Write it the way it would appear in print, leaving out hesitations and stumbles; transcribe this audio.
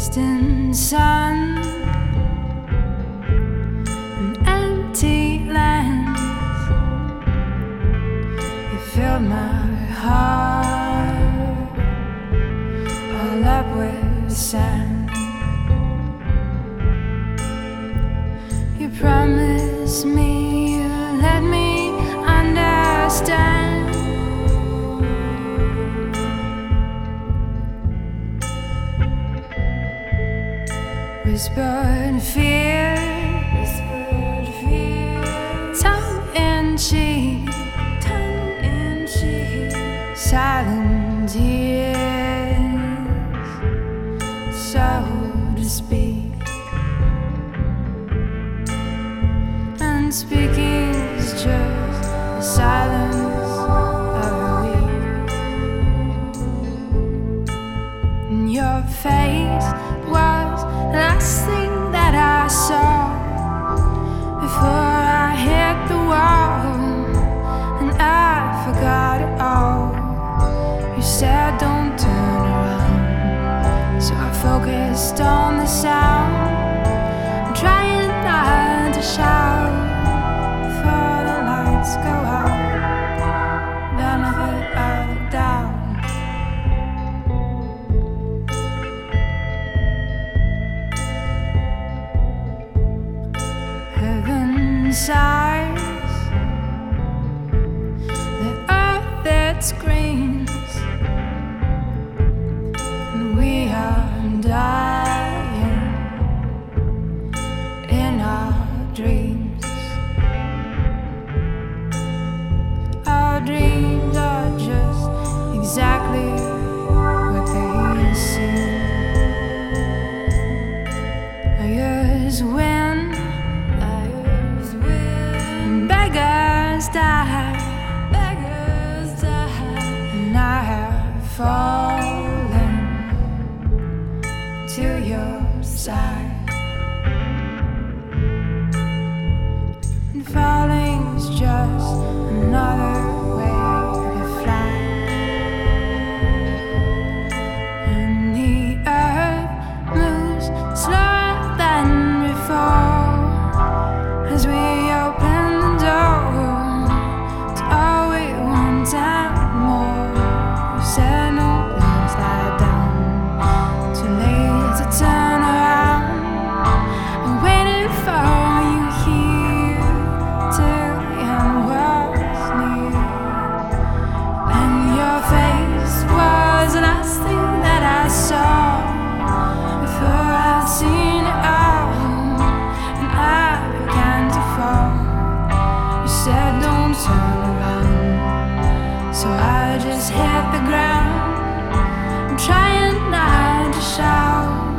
distant sun and empty lands. You filled my heart all up with sand. You promised me you'd let me understand. Whispered fear, tongue in cheek, silent tears, so to speak. And speaking is just the silence of a week. And your face was the last thing that I saw before I hit the wall, and I forgot it all. You said don't turn around, so I focused on the sound. I'm trying not to shout before the lights go out. Benefit of the doubt. Heaven sighs, the earth it screams, and we are dying in our dreams. Our dreams are just exactly what they seem. Yours win, beggars die, and I have fallen to your side. And falling is just another way to fly. And the earth moves slower than before as we open the door to all we want and more. You said no, please lie down. Too late to turn around. I'm waiting for you here till the end was near. And your face was the last thing that I saw before I'd seen it all, and I began to fall. You said don't turn around, so I just hit the ground. I'm trying not to shout